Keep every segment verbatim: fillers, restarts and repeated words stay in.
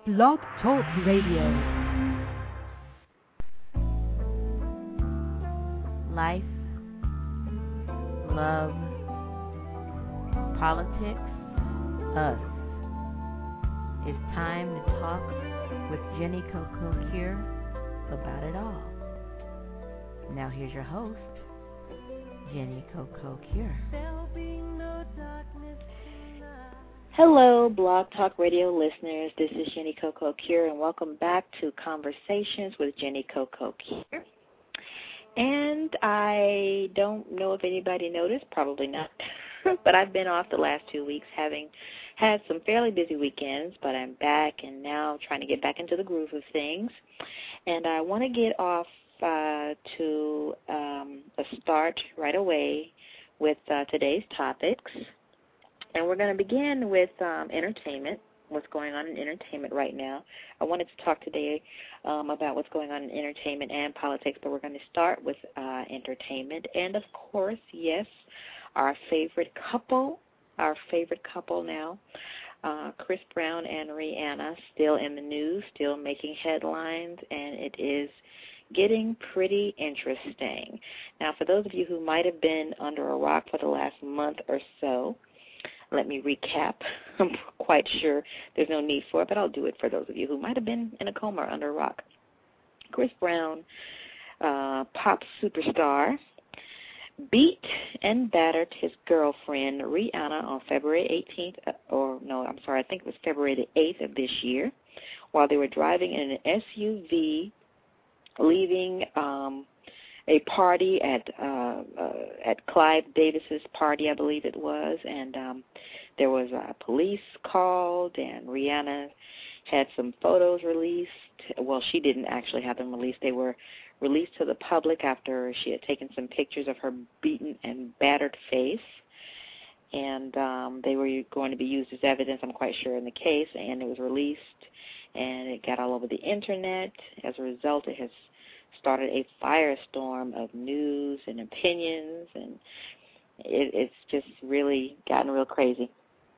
Blog Talk Radio. Life, love, politics, us. It's time to talk with Jenny Coco Cure about it all. Now here's your host, Jenny Coco Cure. Hello, Blog Talk Radio listeners. This is Jenny Coco Cure, and welcome back to Conversations with Jenny Coco Cure. And I don't know if anybody noticed, probably not, but I've been off the last two weeks, having had some fairly busy weekends, but I'm back and now trying to get back into the groove of things. And I want to get off uh, to um, a start right away with uh, today's topics. And we're going to begin with um, entertainment, what's going on in entertainment right now. I wanted to talk today um, about what's going on in entertainment and politics, but we're going to start with uh, entertainment. And, of course, yes, our favorite couple, our favorite couple now, uh, Chris Brown and Rihanna, still in the news, still making headlines, and it is getting pretty interesting. Now, for those of you who might have been under a rock for the last month or so, let me recap. I'm quite sure there's no need for it, but I'll do it for those of you who might have been in a coma or under a rock. Chris Brown, uh, pop superstar, beat and battered his girlfriend, Rihanna, on February eighteenth, or no, I'm sorry, I think it was February the eighth of this year, while they were driving in an S U V, leaving um, a party at uh, uh, at Clive Davis's party, I believe it was, and um, there was a police called, and Rihanna had some photos released. Well, she didn't actually have them released. They were released to the public after she had taken some pictures of her beaten and battered face, and um, they were going to be used as evidence, I'm quite sure, in the case, and it was released, and it got all over the Internet. As a result, it has started a firestorm of news and opinions, and it, it's just really gotten real crazy.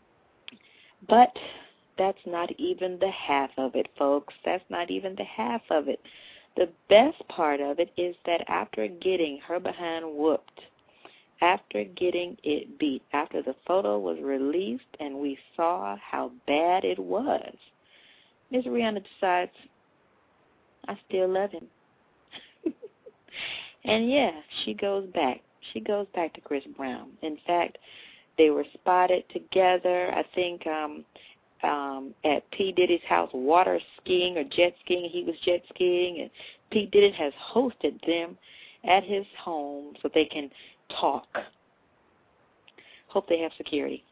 But that's not even the half of it, folks. That's not even the half of it. The best part of it is that after getting her behind whooped, after getting it beat, after the photo was released and we saw how bad it was, Miz Rihanna decides, I still love him. And, yeah, she goes back. She goes back to Chris Brown. In fact, they were spotted together, I think, um, um, at P. Diddy's house, water skiing or jet skiing. He was jet skiing, and P. Diddy has hosted them at his home so they can talk. Hope they have security.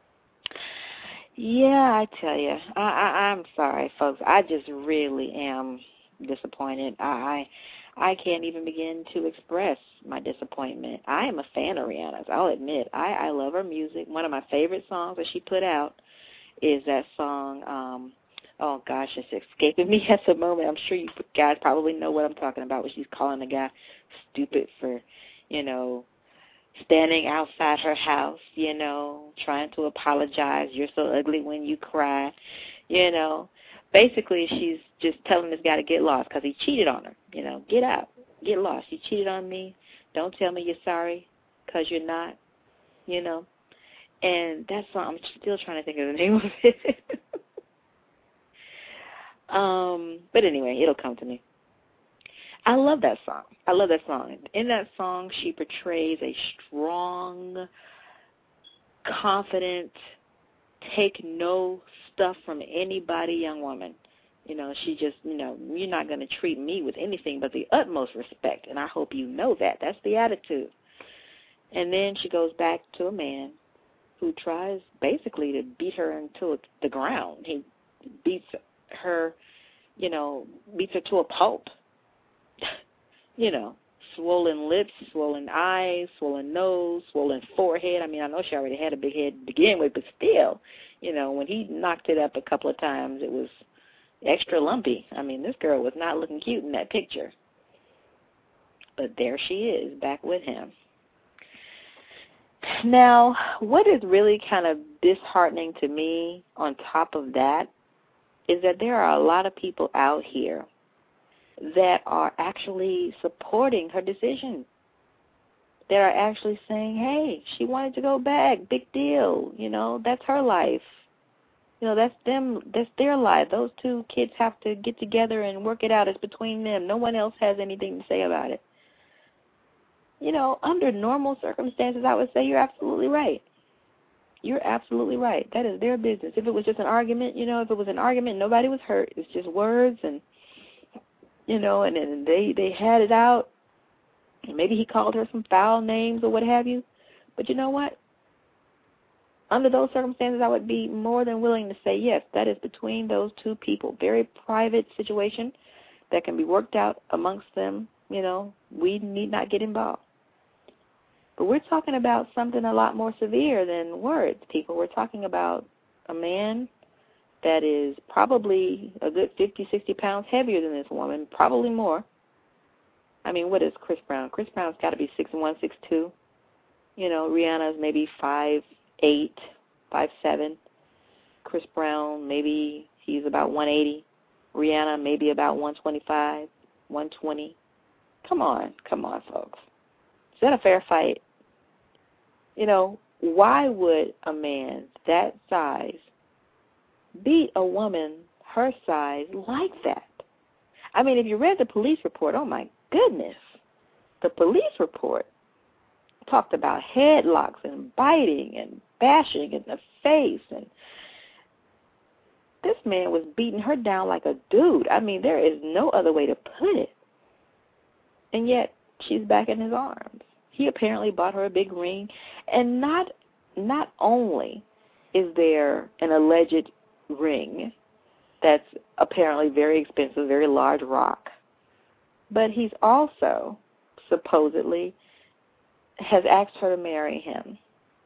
Yeah, I tell you, I, I, I'm sorry, folks. I just really am disappointed. I, I can't even begin to express my disappointment. I am a fan of Rihanna's, I'll admit. I, I love her music. One of my favorite songs that she put out is that song, um, oh, gosh, it's escaping me at the moment. I'm sure you guys probably know what I'm talking about, when she's calling the guy stupid for, you know, standing outside her house, you know, trying to apologize. You're so ugly when you cry, you know. Basically, she's just telling this guy to get lost because he cheated on her. You know, get out, get lost. You cheated on me. Don't tell me you're sorry because you're not, you know. And that song, I'm still trying to think of the name of it. um, but anyway, it'll come to me. I love that song. I love that song. In that song, she portrays a strong, confident, take no stuff from anybody young woman. You know, she just, you know, you're not going to treat me with anything but the utmost respect, and I hope you know that. That's the attitude. And then she goes back to a man who tries basically to beat her into the ground. He beats her, you know, beats her to a pulp. You know, swollen lips, swollen eyes, swollen nose, swollen forehead. I mean, I know she already had a big head to begin with, but still, you know, when he knocked it up a couple of times, it was extra lumpy. I mean, this girl was not looking cute in that picture. But there she is, back with him. Now, what is really kind of disheartening to me on top of that is that there are a lot of people out here that are actually supporting her decision, that are actually saying, hey, she wanted to go back, big deal, you know, that's her life. You know, that's them, that's their life. Those two kids have to get together and work it out. It's between them. No one else has anything to say about it. You know, under normal circumstances, I would say you're absolutely right. You're absolutely right. That is their business. If it was just an argument, you know, if it was an argument, nobody was hurt. It's just words and, you know, and then they, they had it out. And maybe he called her some foul names or what have you. But you know what? Under those circumstances, I would be more than willing to say, yes, that is between those two people. Very private situation that can be worked out amongst them. You know, we need not get involved. But we're talking about something a lot more severe than words, people. We're talking about a man that is probably a good fifty, sixty pounds heavier than this woman, probably more. I mean, what is Chris Brown? Chris Brown's got to be six one, six two. You know, Rihanna's maybe five eight, five seven. Chris Brown, maybe he's about one eighty. Rihanna, maybe about one twenty-five, one twenty. Come on, come on, folks. Is that a fair fight? You know, why would a man that size beat a woman her size like that? I mean, if you read the police report, oh, my goodness. The police report talked about headlocks and biting and bashing in the face. And this man was beating her down like a dude. I mean, there is no other way to put it. And yet, she's back in his arms. He apparently bought her a big ring. And not not only is there an alleged ring that's apparently very expensive, very large rock, but he's also supposedly has asked her to marry him.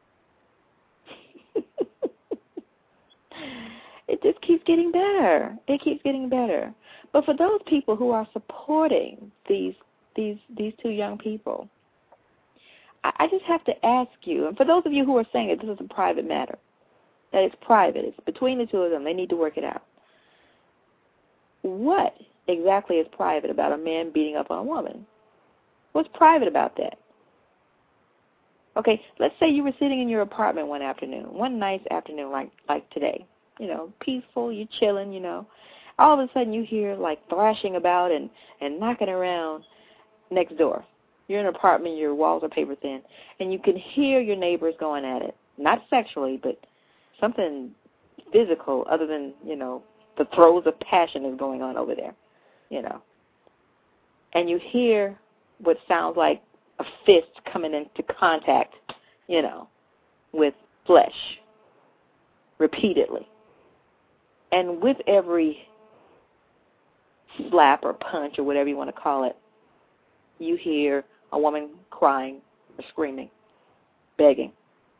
It just keeps getting better. It keeps getting better. But for those people who are supporting these these these two young people, I, I just have to ask you, and for those of you who are saying that this is a private matter, that it's private, it's between the two of them, they need to work it out. What exactly is private about a man beating up on a woman? What's private about that? Okay, let's say you were sitting in your apartment one afternoon, one nice afternoon like like today, you know, peaceful, you're chilling, you know. All of a sudden you hear like thrashing about and, and knocking around next door. You're in an apartment, your walls are paper thin, and you can hear your neighbors going at it. Not sexually, but something physical other than, you know, the throes of passion is going on over there, you know. And you hear what sounds like a fist coming into contact, you know, with flesh repeatedly. And with every slap or punch or whatever you want to call it, you hear a woman crying or screaming, begging.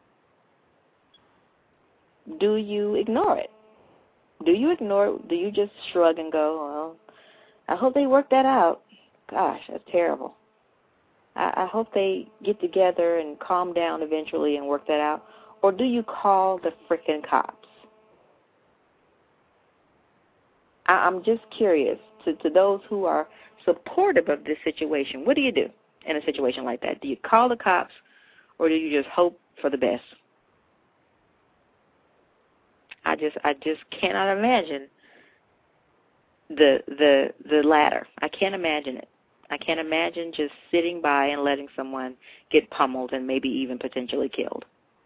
Do you ignore it? Do you ignore it? Do you just shrug and go, well, I hope they work that out. Gosh, that's terrible. I, I hope they get together and calm down eventually and work that out. Or do you call the frickin' cops? I, I'm just curious, to, to those who are supportive of this situation, what do you do in a situation like that? Do you call the cops or do you just hope for the best? I just I just cannot imagine the the the latter. I can't imagine it. I can't imagine just sitting by and letting someone get pummeled and maybe even potentially killed.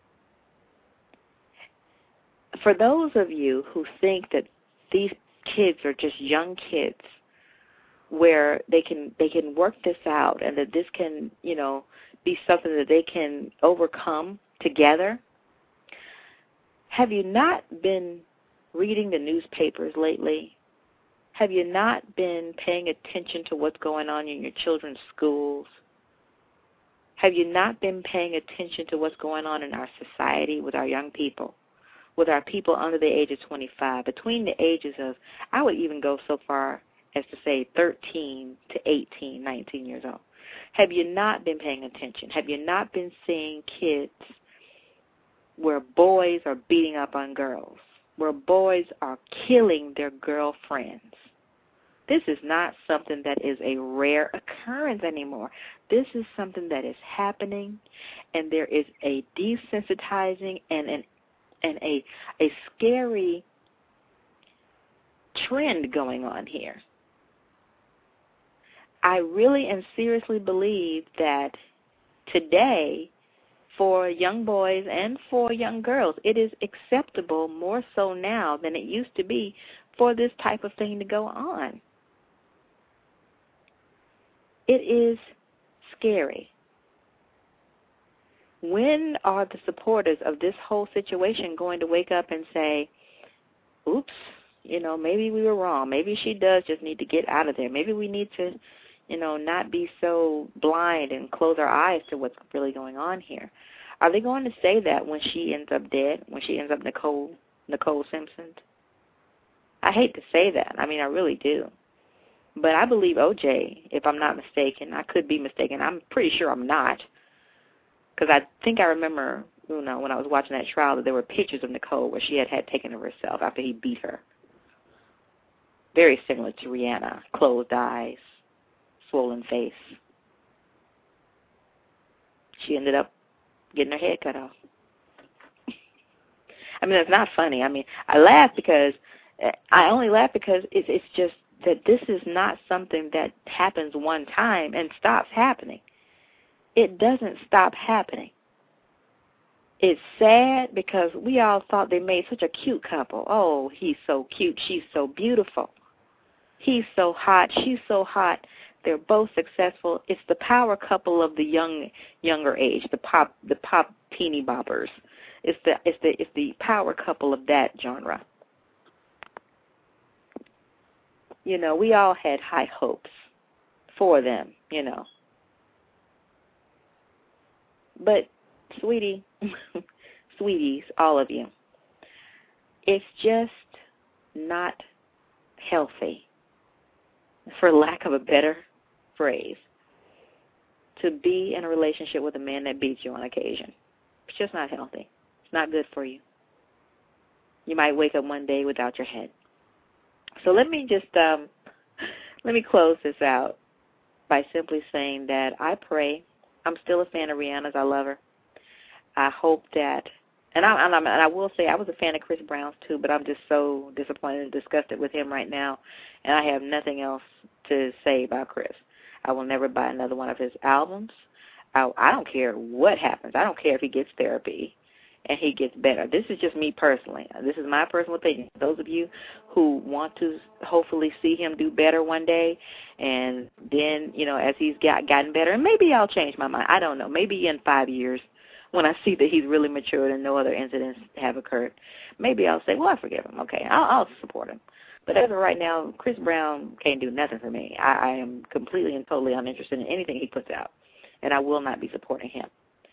For those of you who think that these kids are just young kids where they can they can work this out and that this can, you know, be something that they can overcome together, have you not been reading the newspapers lately? Have you not been paying attention to what's going on in your children's schools? Have you not been paying attention to what's going on in our society with our young people, with our people under the age of twenty-five, between the ages of, I would even go so far as to say thirteen to eighteen, nineteen years old? Have you not been paying attention? Have you not been seeing kids where boys are beating up on girls? where boys are killing their girlfriends. This is not something that is a rare occurrence anymore. This is something that is happening, and there is a desensitizing and an and a a scary trend going on here. I really and seriously believe that today, for young boys and for young girls, it is acceptable more so now than it used to be for this type of thing to go on. It is scary. When are the supporters of this whole situation going to wake up and say, oops, you know, maybe we were wrong. Maybe she does just need to get out of there. Maybe we need to, you know, not be so blind and close our eyes to what's really going on here. Are they going to say that when she ends up dead, when she ends up Nicole, Nicole Simpson? I hate to say that. I mean, I really do. But I believe O J, if I'm not mistaken. I could be mistaken. I'm pretty sure I'm not. Because I think I remember, you know, when I was watching that trial that there were pictures of Nicole where she had had taken of herself after he beat her. Very similar to Rihanna. Closed eyes, swollen face. She ended up getting her head cut off. I mean, that's not funny. I mean, I laugh because, I only laugh because it's, it's just that this is not something that happens one time and stops happening. It doesn't stop happening. It's sad because we all thought they made such a cute couple. Oh, he's so cute. She's so beautiful. He's so hot. She's so hot. They're both successful. It's the power couple of the young, younger age, the pop, the pop teeny boppers. It's the, it's the, it's the power couple of that genre. You know, we all had high hopes for them, you know. But, sweetie, sweeties, all of you, it's just not healthy, for lack of a better phrase, to be in a relationship with a man that beats you on occasion. It's just not healthy. It's not good for you. You might wake up one day without your head. So let me just, um, let me close this out by simply saying that I pray. I'm still a fan of Rihanna's. I love her. I hope that, and I, and, I'm, and I will say I was a fan of Chris Brown's too, but I'm just so disappointed and disgusted with him right now, and I have nothing else to say about Chris. I will never buy another one of his albums. I, I don't care what happens. I don't care if he gets therapy and he gets better. This is just me personally. This is my personal opinion. Those of you who want to hopefully see him do better one day, and then, you know, as he's got, gotten better, and maybe I'll change my mind. I don't know. Maybe in five years when I see that he's really matured and no other incidents have occurred, maybe I'll say, well, I forgive him. Okay, I'll, I'll support him. But as of right now, Chris Brown can't do nothing for me. I, I am completely and totally uninterested in anything he puts out, and I will not be supporting him.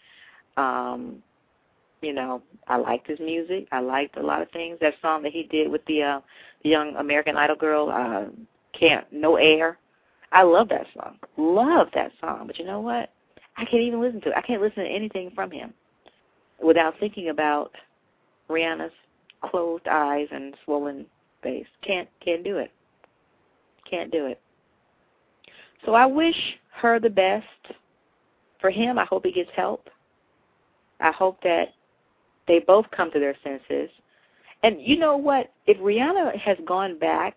Um... You know, I liked his music. I liked a lot of things. That song that he did with the, uh, the young American Idol girl, uh, Can't No Air. I love that song. Love that song. But you know what? I can't even listen to it. I can't listen to anything from him without thinking about Rihanna's closed eyes and swollen face. Can't can't do it. Can't do it. So I wish her the best. For him, I hope he gets help. I hope that they both come to their senses. And you know what? If Rihanna has gone back,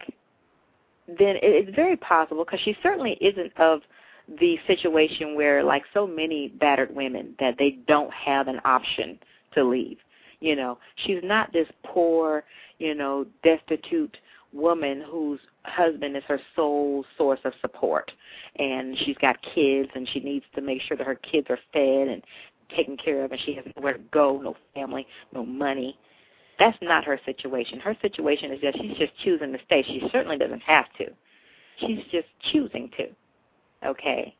then it's very possible, because she certainly isn't of the situation where, like so many battered women, that they don't have an option to leave. You know, she's not this poor, you know, destitute woman whose husband is her sole source of support. And she's got kids, and she needs to make sure that her kids are fed and taken care of, and she has nowhere to go, no family, no money. That's not her situation. Her situation is that she's just choosing to stay. She certainly doesn't have to. She's just choosing to, okay?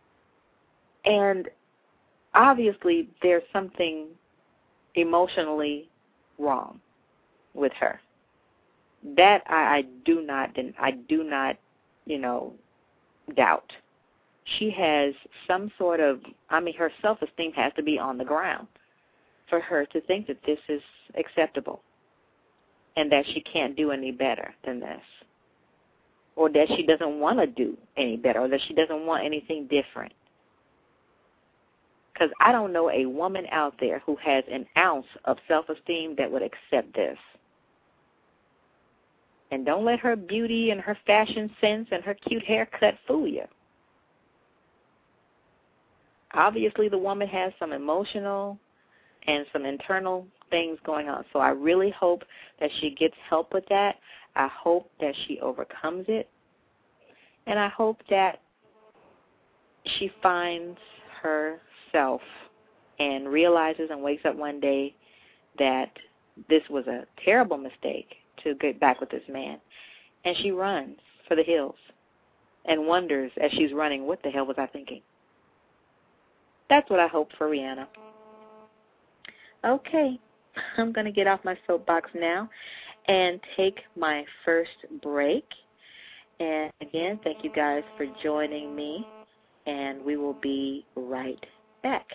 And obviously there's something emotionally wrong with her. That I, I do not, I do not, you know, doubt. She has some sort of, I mean, her self-esteem has to be on the ground for her to think that this is acceptable. and that she can't do any better than this, or that she doesn't want to do any better, or that she doesn't want anything different. Because I don't know a woman out there who has an ounce of self-esteem that would accept this. And don't let her beauty and her fashion sense and her cute haircut fool you. Obviously, the woman has some emotional and some internal things going on. So I really hope that she gets help with that. I hope that she overcomes it. And I hope that she finds herself and realizes and wakes up one day that this was a terrible mistake to get back with this man. And she runs for the hills and wonders as she's running, what the hell was I thinking? That's what I hope for Rihanna. Okay, I'm going to get off my soapbox now and take my first break. And again, thank you guys for joining me, and we will be right back.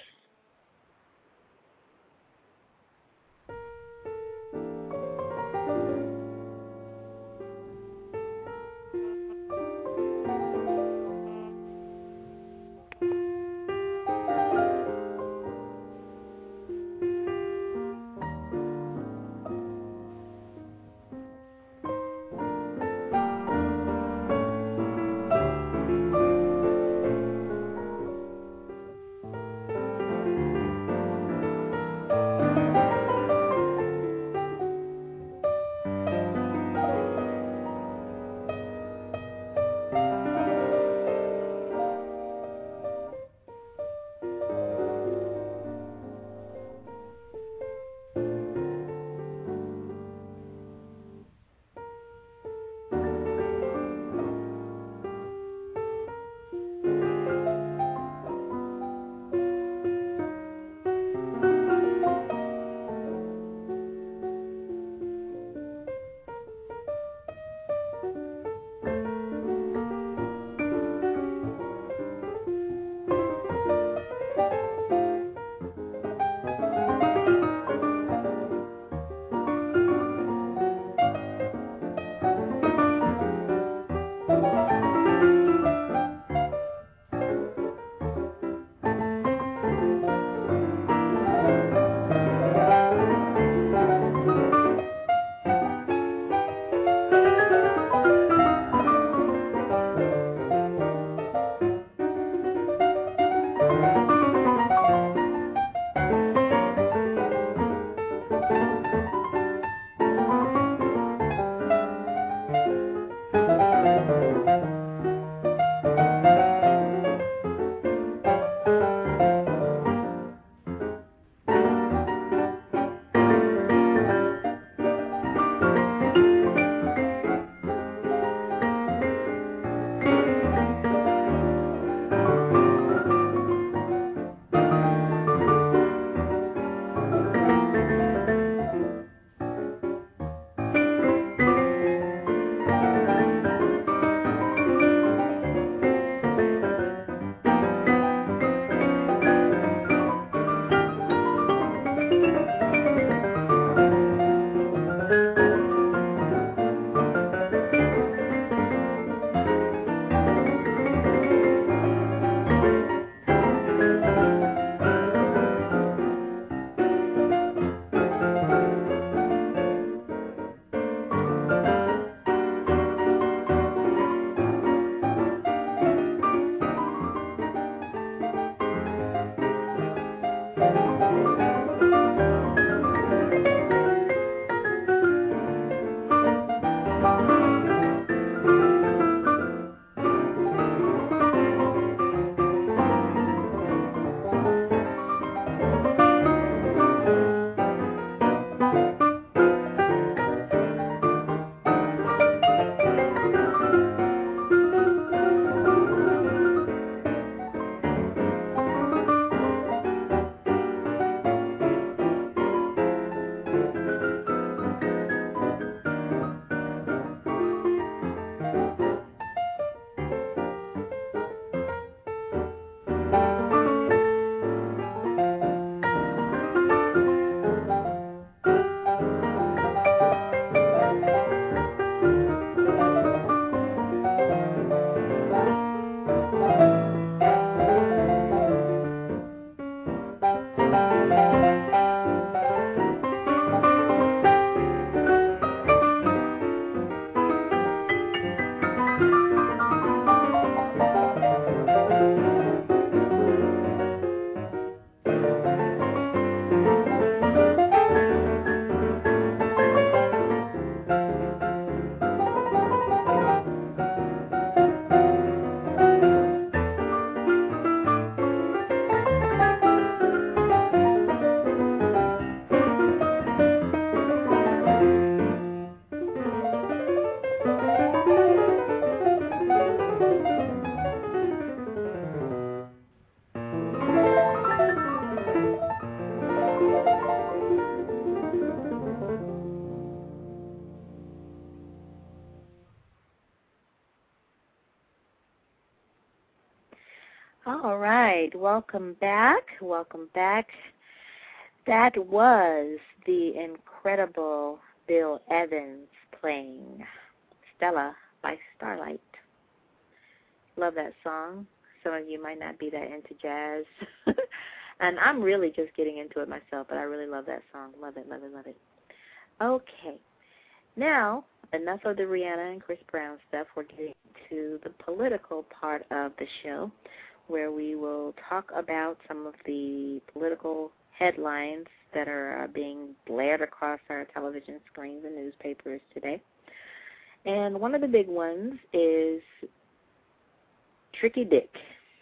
All right. Welcome back. Welcome back. That was the incredible Bill Evans playing Stella by Starlight. Love that song. Some of you might not be that into jazz. And I'm really just getting into it myself, but I really love that song. Love it, love it, love it. Okay. Now, enough of the Rihanna and Chris Brown stuff. We're getting to the political part of the show, where we will talk about some of the political headlines that are uh, being blared across our television screens and newspapers today. And one of the big ones is Tricky Dick.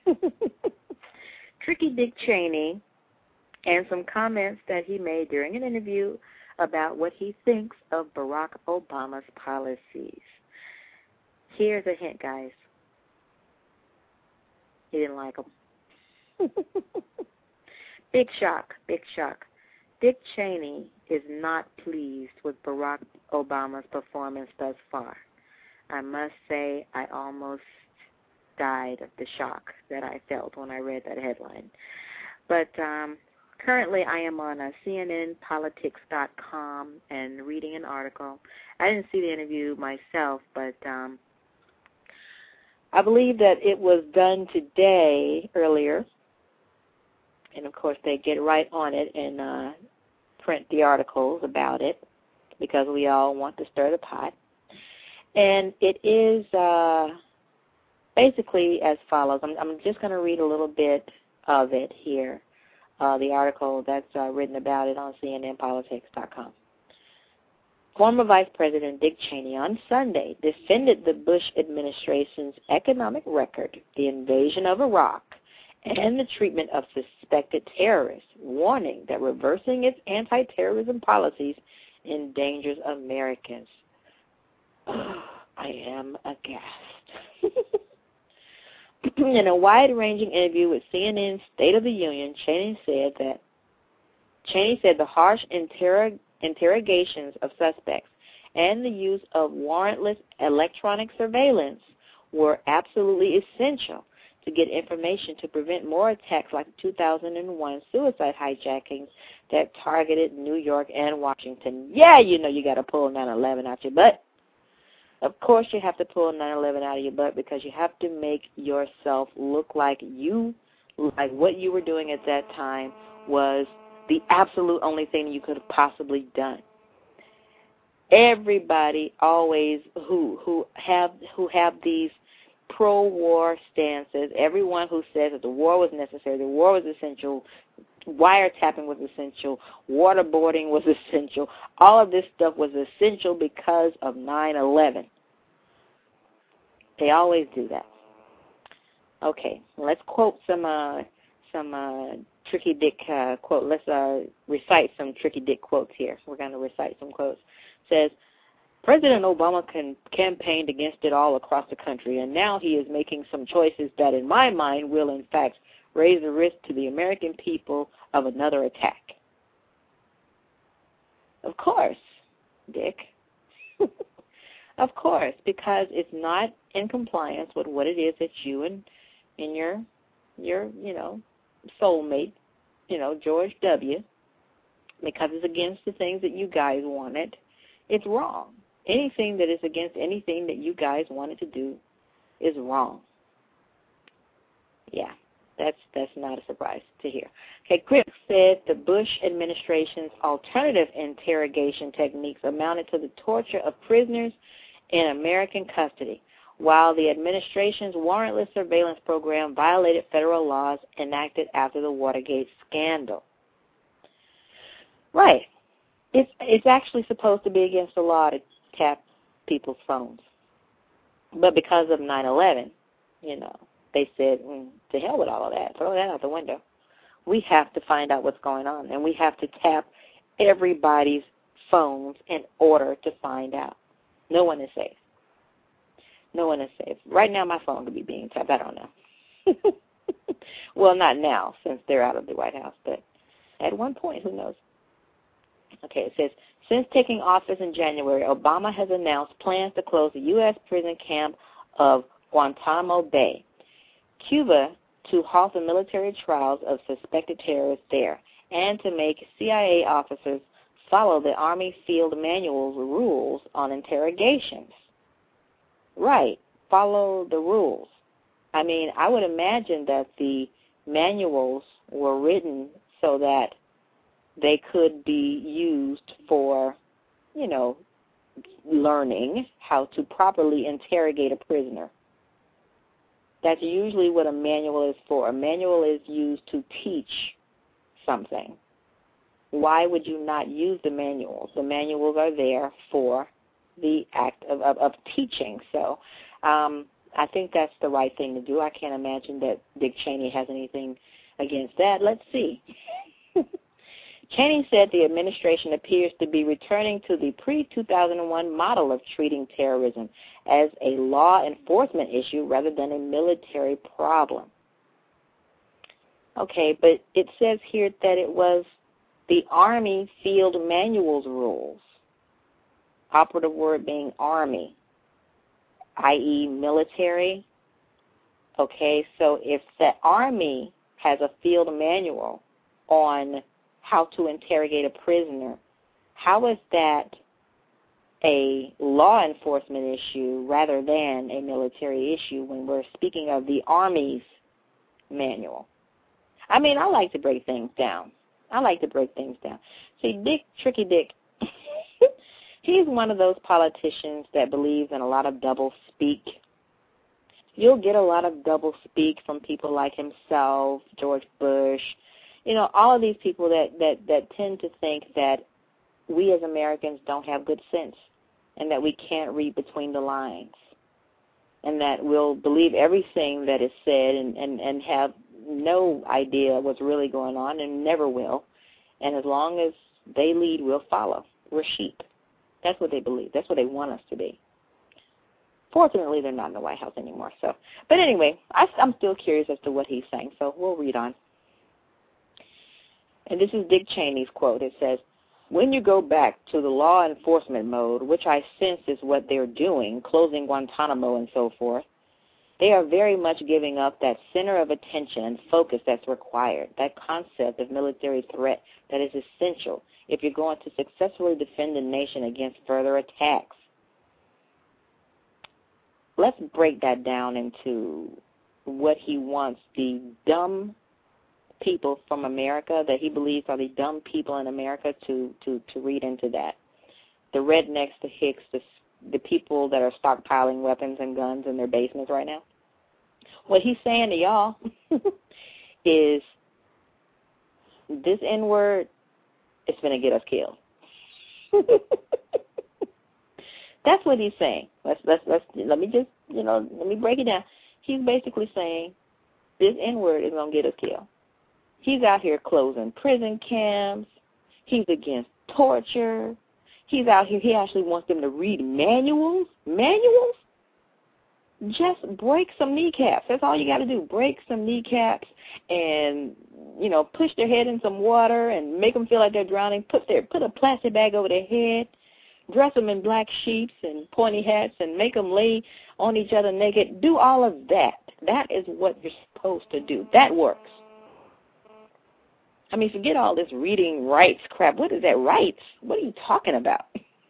Tricky Dick Cheney, and some comments that he made during an interview about what he thinks of Barack Obama's policies. Here's a hint, guys. He didn't like them. Big shock, big shock. Dick Cheney is not pleased with Barack Obama's performance thus far. I must say I almost died of the shock that I felt when I read that headline. But um, currently I am on a C N N politics dot com and reading an article. I didn't see the interview myself, but um, I believe that it was done today, earlier, and of course they get right on it and uh, print the articles about it because we all want to stir the pot. And it is uh, basically as follows. I'm, I'm just going to read a little bit of it here, uh, the article that's uh, written about it on C N N politics dot com. Former Vice President Dick Cheney on Sunday defended the Bush administration's economic record, the invasion of Iraq, and the treatment of suspected terrorists, warning that reversing its anti-terrorism policies endangers Americans. I am aghast. In a wide-ranging interview with C N N's State of the Union, Cheney said that Cheney said the harsh interrog- interrogations of suspects and the use of warrantless electronic surveillance were absolutely essential to get information to prevent more attacks like the two thousand one suicide hijackings that targeted New York and Washington. Yeah, you know you got to pull nine eleven out your butt. Of course you have to pull nine eleven out of your butt because you have to make yourself look like you, like what you were doing at that time was the absolute only thing you could have possibly done. Everybody always who who have who have these pro-war stances, everyone who says that the war was necessary, the war was essential, wiretapping was essential, waterboarding was essential, all of this stuff was essential because of nine eleven. They always do that. Okay, let's quote some uh, some uh, Tricky Dick uh, quote. Let's uh, recite some Tricky Dick quotes here. We're going to recite some quotes. It says, President Obama can, campaigned against it all across the country, and now he is making some choices that, in my mind, will, in fact, raise the risk to the American people of another attack. Of course, Dick. Of course, because it's not in compliance with what it is that you and, and your, your, you know, soulmate, you know, George W., because it's against the things that you guys wanted, it's wrong. Anything that is against anything that you guys wanted to do is wrong. Yeah, that's that's not a surprise to hear. Okay, critics said the Bush administration's alternative interrogation techniques amounted to the torture of prisoners in American custody, while the administration's warrantless surveillance program violated federal laws enacted after the Watergate scandal. Right. It's it's actually supposed to be against the law to tap people's phones. But because of nine eleven, you know, they said, mm, to hell with all of that. Throw that out the window. We have to find out what's going on, and we have to tap everybody's phones in order to find out. No one is safe. No one is safe. Right now my phone could be being tapped. I don't know. Well, not now since they're out of the White House, but at one point, who knows? Okay, it says, since taking office in January, Obama has announced plans to close the U S prison camp of Guantanamo Bay. Cuba to halt the military trials of suspected terrorists there and to make C I A officers follow the Army Field Manual's rules on interrogations. Right, follow the rules. I mean, I would imagine that the manuals were written so that they could be used for, you know, learning how to properly interrogate a prisoner. That's usually what a manual is for. A manual is used to teach something. Why would you not use the manuals? The manuals are there for the act of, of, of teaching. So um, I think that's the right thing to do. I can't imagine that Dick Cheney has anything against that. Let's see. Cheney said the administration appears to be returning to the pre two thousand one model of treating terrorism as a law enforcement issue rather than a military problem. Okay, but it says here that it was the Army Field Manual's rules, operative word being Army, that is military. Okay, so if the Army has a field manual on how to interrogate a prisoner, how is that a law enforcement issue rather than a military issue when we're speaking of the Army's manual? I mean, I like to break things down. I like to break things down. See, Dick, Tricky Dick, he's one of those politicians that believes in a lot of double speak. You'll get a lot of double speak from people like himself, George Bush, you know, all of these people that, that, that tend to think that we as Americans don't have good sense and that we can't read between the lines and that we'll believe everything that is said and, and, and have no idea what's really going on and never will. And as long as they lead, we'll follow. We're sheep. That's what they believe. That's what they want us to be. Fortunately, they're not in the White House anymore. So, but anyway, I, I'm still curious as to what he's saying, so we'll read on. And this is Dick Cheney's quote. It says, "When you go back to the law enforcement mode, which I sense is what they're doing, closing Guantanamo and so forth, they are very much giving up that center of attention and focus that's required, that concept of military threat that is essential if you're going to successfully defend the nation against further attacks." Let's break that down into what he wants the dumb people from America that he believes are the dumb people in America to, to, to read into that. The rednecks, the hicks, the, the people that are stockpiling weapons and guns in their basements right now. What he's saying to y'all is this N-word is going to get us killed. That's what he's saying. Let's, let's, let's, let me just, you know, let me break it down. He's basically saying this N-word is going to get us killed. He's out here closing prison camps. He's against torture. He's out here, he actually wants them to read manuals. Manuals? Just break some kneecaps. That's all you got to do. Break some kneecaps and, you know, push their head in some water and make them feel like they're drowning. Put their put a plastic bag over their head. Dress them in black sheets and pointy hats and make them lay on each other naked. Do all of that. That is what you're supposed to do. That works. I mean, forget all this reading rights crap. What is that rights? What are you talking about?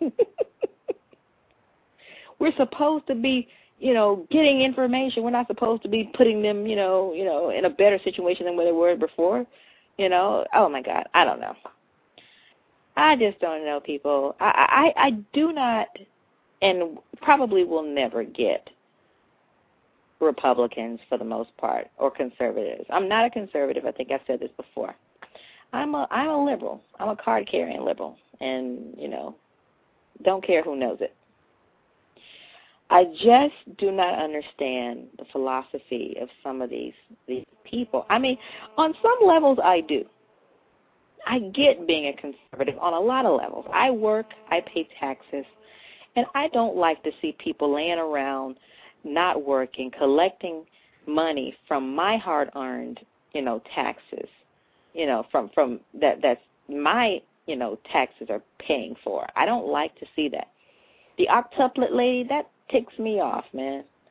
We're supposed to be, you know, getting information. We're not supposed to be putting them, you know, you know, in a better situation than where they were before. You know, oh my God, I don't know. I just don't know, people. I, I, I do not, and probably will never get Republicans for the most part, or conservatives. I'm not a conservative. I think I've said this before. I'm a I'm a liberal. I'm a card-carrying liberal, and, you know, don't care who knows it. I just do not understand the philosophy of some of these these people. I mean, on some levels, I do. I get being a conservative on a lot of levels. I work, I pay taxes, and I don't like to see people laying around, not working, collecting money from my hard-earned, you know, taxes. You know, from, from that, that's my, you know, taxes are paying for. I don't like to see that. The octuplet lady, that ticks me off, man.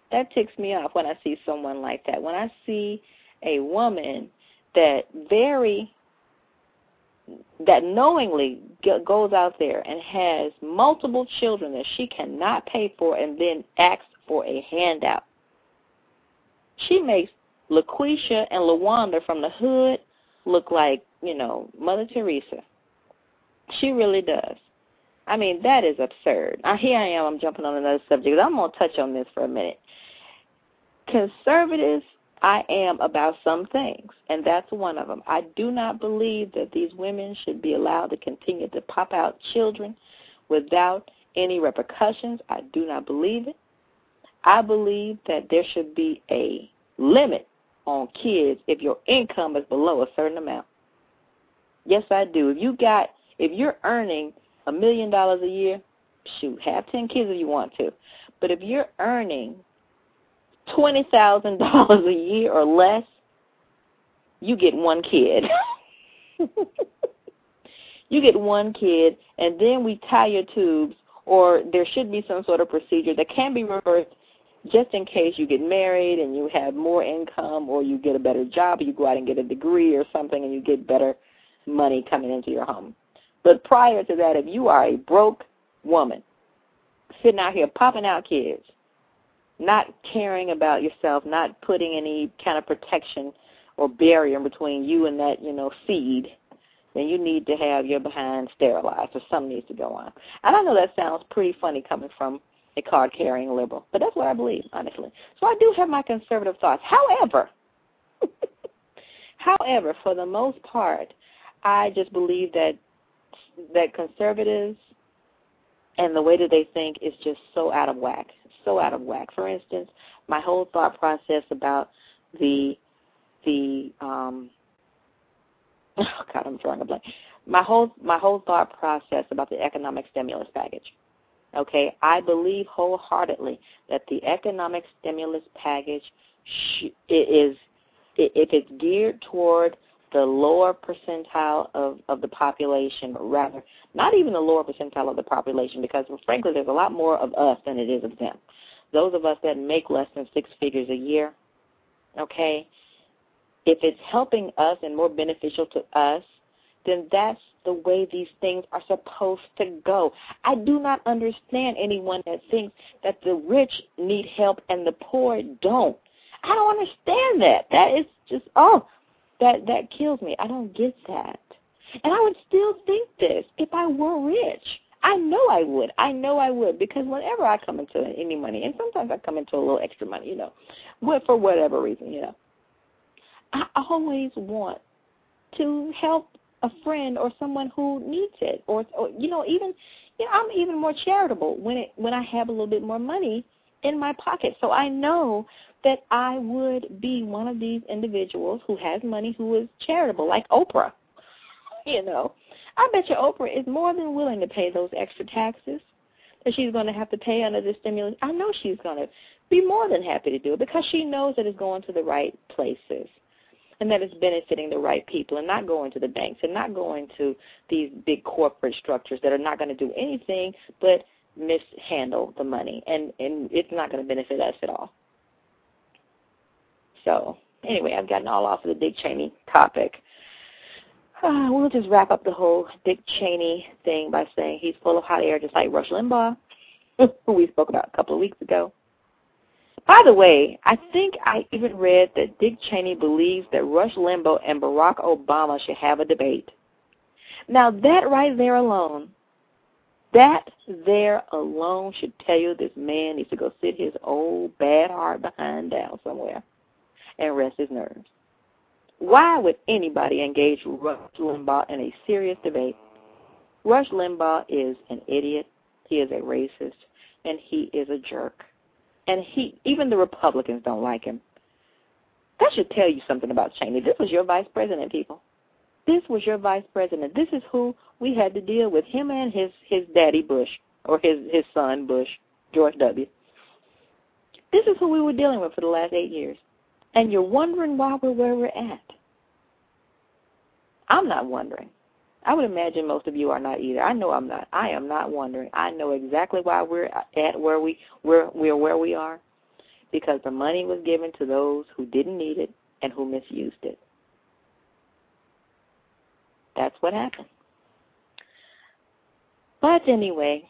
That ticks me off when I see someone like that. When I see a woman that very, that knowingly goes out there and has multiple children that she cannot pay for and then asks for a handout. She makes LaQuisha and LaWanda from the hood look like, you know, Mother Teresa. She really does. I mean, that is absurd. Now, here I am, I'm jumping on another subject. I'm going to touch on this for a minute. Conservatives, I am about some things, and that's one of them. I do not believe that these women should be allowed to continue to pop out children without any repercussions. I do not believe it. I believe that there should be a limit on kids if your income is below a certain amount. Yes, I do. If you got, if you're earning a million dollars a year, shoot, have ten kids if you want to. But if you're earning twenty thousand dollars a year or less, you get one kid. You get one kid, and then we tie your tubes, or there should be some sort of procedure that can be reversed just in case you get married and you have more income, or you get a better job, or you go out and get a degree or something and you get better money coming into your home. But prior to that, if you are a broke woman sitting out here popping out kids, not caring about yourself, not putting any kind of protection or barrier between you and that, you know, seed, then you need to have your behind sterilized, or something needs to go on. And I know that sounds pretty funny coming from a card-carrying liberal, but that's what I believe, honestly. So I do have my conservative thoughts. However, however, for the most part, I just believe that that conservatives and the way that they think is just so out of whack, so out of whack. For instance, my whole thought process about the the um, oh God, I'm drawing a blank. My whole my whole thought process about the economic stimulus package. Okay, I believe wholeheartedly that the economic stimulus package sh- is, if it's geared toward the lower percentile of, of the population, or rather, not even the lower percentile of the population, because, well, frankly, there's a lot more of us than it is of them. Those of us that make less than six figures a year, okay, if it's helping us and more beneficial to us, then that's the way these things are supposed to go. I do not understand anyone that thinks that the rich need help and the poor don't. I don't understand that. That is just, oh, that, that kills me. I don't get that. And I would still think this if I were rich. I know I would. I know I would, because whenever I come into any money, and sometimes I come into a little extra money, you know, for whatever reason, you know, I always want to help a friend or someone who needs it, or, or you know, even, you know, I'm even more charitable when it when I have a little bit more money in my pocket. So I know that I would be one of these individuals who has money, who is charitable, like Oprah. You know, I bet you Oprah is more than willing to pay those extra taxes that she's going to have to pay under the stimulus. I know she's going to be more than happy to do it, because she knows that it's going to the right places, and that it's benefiting the right people, and not going to the banks, and not going to these big corporate structures that are not going to do anything but mishandle the money, and, and it's not going to benefit us at all. So, anyway, I've gotten all off of the Dick Cheney topic. Uh, we'll just wrap up the whole Dick Cheney thing by saying he's full of hot air, just like Rush Limbaugh, who we spoke about a couple of weeks ago. By the way, I think I even read that Dick Cheney believes that Rush Limbaugh and Barack Obama should have a debate. Now, that right there alone, that there alone should tell you this man needs to go sit his old bad heart behind down somewhere and rest his nerves. Why would anybody engage Rush Limbaugh in a serious debate? Rush Limbaugh is an idiot, he is a racist, and he is a jerk. And he, even the Republicans don't like him. That should tell you something about Cheney. This was your vice president, people. This was your vice president. This is who we had to deal with, him and his, his daddy Bush, or his, his son Bush, George W. This is who we were dealing with for the last eight years. And you're wondering why we're where we're at. I'm not wondering. I would imagine most of you are not either. I know I'm not. I am not wondering. I know exactly why we're at where we we're we're where we are, because the money was given to those who didn't need it and who misused it. That's what happened. But anyway,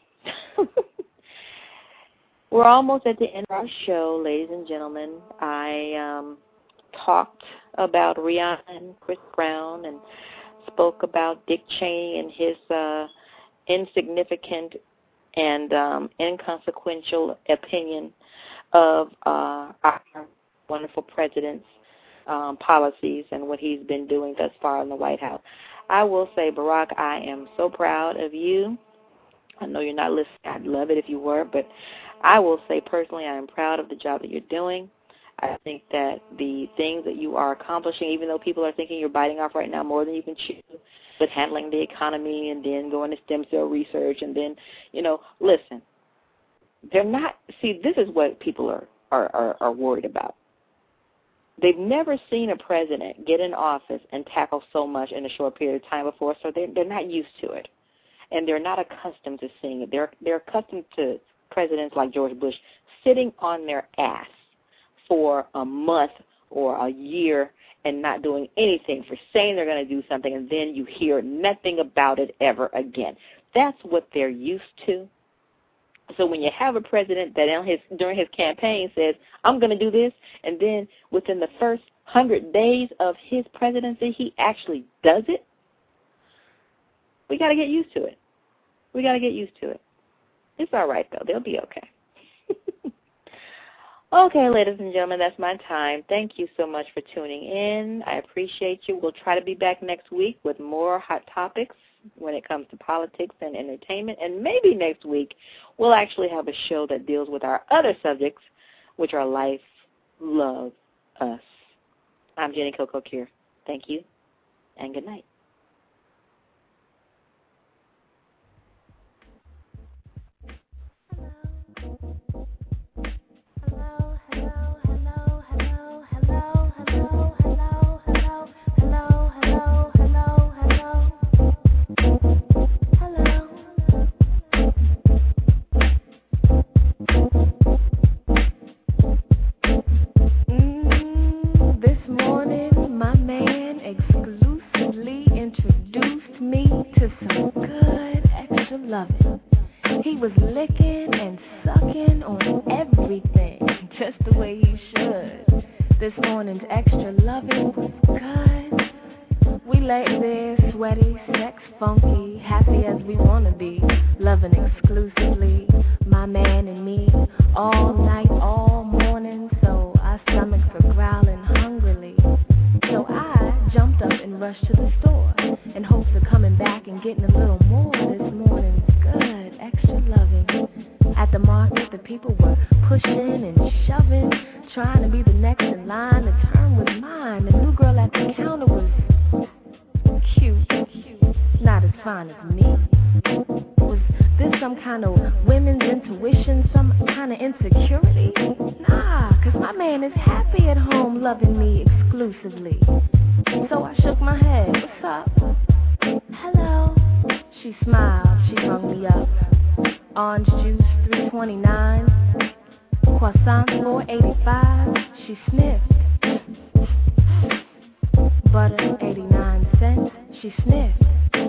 we're almost at the end of our show, ladies and gentlemen. I um, talked about Rihanna and Chris Brown and spoke about Dick Cheney and his uh, insignificant and um, inconsequential opinion of uh, our wonderful president's um, policies and what he's been doing thus far in the White House. I will say, Barack, I am so proud of you. I know you're not listening. I'd love it if you were, but I will say personally I am proud of the job that you're doing. I think that the things that you are accomplishing, even though people are thinking you're biting off right now more than you can chew, with handling the economy and then going to stem cell research and then, you know, listen, they're not, see, this is what people are, are, are, are worried about. They've never seen a president get in office and tackle so much in a short period of time before, so they're, they're not used to it. And they're not accustomed to seeing it. They're, they're accustomed to presidents like George Bush sitting on their ass for a month or a year and not doing anything, for saying they're going to do something, and then you hear nothing about it ever again. That's what they're used to. So when you have a president that in his, during his campaign says, I'm going to do this, and then within the first hundred days of his presidency, he actually does it, we got to get used to it. We got to get used to it. It's all right, though. They'll be okay. Okay, ladies and gentlemen, that's my time. Thank you so much for tuning in. I appreciate you. We'll try to be back next week with more hot topics when it comes to politics and entertainment. And maybe next week we'll actually have a show that deals with our other subjects, which are life, love, us. I'm Jenny Coco Cure. Thank you, and good night. Loving. He was licking and sucking on everything, just the way he should. This morning's extra loving was good. We lay there, sweaty, sex funky, happy as we wanna be, loving exclusively, my man and me, all night, all morning, so our stomachs were growling hungrily. So I jumped up and rushed to the store, in hopes of coming back and getting a little more this morning's good, extra loving. At the market, the people were pushing and shoving, trying to be the next in line. The turn was mine. The new girl at the counter was cute, not as fine as me. Was this some kind of women's intuition, some kind of insecurity? Nah, cause my man is happy at home loving me exclusively. So I shook my head. What's up? Hello. She smiled. She rung me up. Orange juice, three twenty-nine. Croissant, four eighty-five. She sniffed. Butter, eighty-nine cents. She sniffed.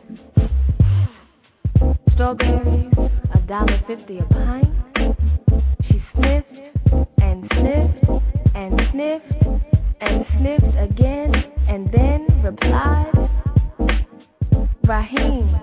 Strawberries, a dollar fifty a pint. She sniffed and sniffed and sniffed and sniffed again, and then replied, Raheem,